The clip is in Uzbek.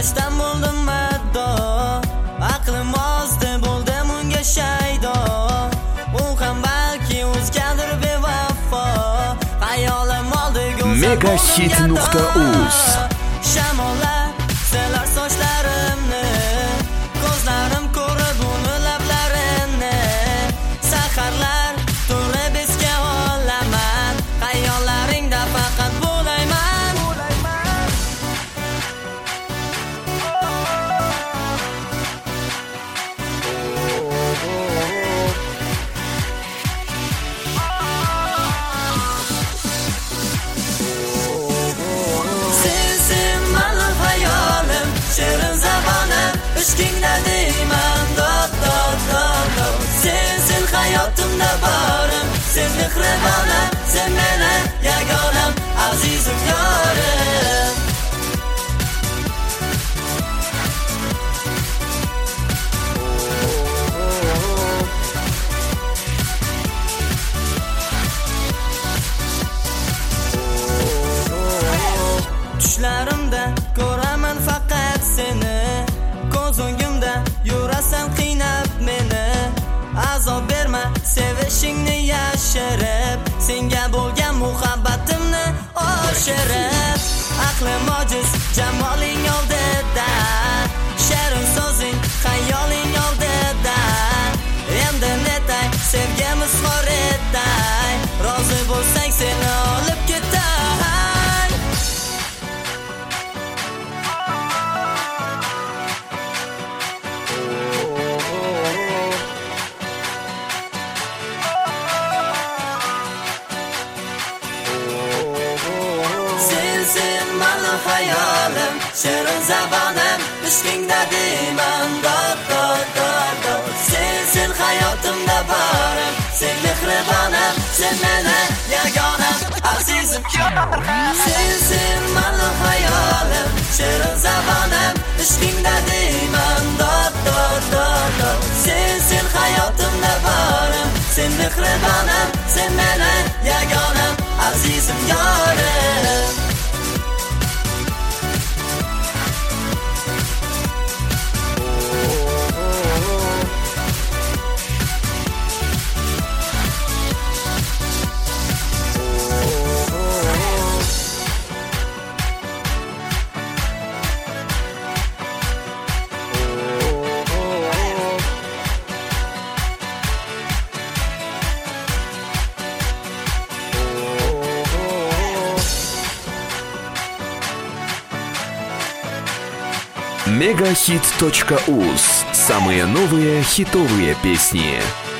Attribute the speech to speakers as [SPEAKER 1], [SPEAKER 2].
[SPEAKER 1] Tanlashdan bo'ldim maddo, aqlim ozdi bo'ldim unga shaydo. U ham balki o'zgadir bevafo, hayolim oldi go'zal
[SPEAKER 2] Megahit.uz.
[SPEAKER 1] Shamollar selar sochlarimni, ko'zlarim ko'rib uni lablarini. Saharlar turib esga olaman, hayollaringda faqat bo'layman. Shirin zabonim, ishqingda deyman dod dod dod dod. Sen hayotimda borim, sen mehribonim, sen meni yagonam, azizim yorim. Tushlarimda ko'raman faqat seni, ko'z o'ngimda yurasan qiynab meni. Azob berma sevishingni yashirib, senga bo'lgan muhabbatimni oshirib. Aqlim ojiz jamoling oldida, shirin so'zing xayoling oldida. Endi netay sevgimiz xor etay, rozi bo'lsang seni olib ketay. Sen mani hayolim, shirin zabonim, ishqingda deyman dod dod dod dod. Sen hayotimda borim, sen mehribonim, sen meni yagonam, azizim yorim. Sen mani hayolim, shirin zabonim, ishqingda deyman dod dod dod dod. Sen hayotimda borim, sen mehribonim, sen meni yagonam, azizim yorim.
[SPEAKER 2] Megahit.uz. Самые новые хитовые песни.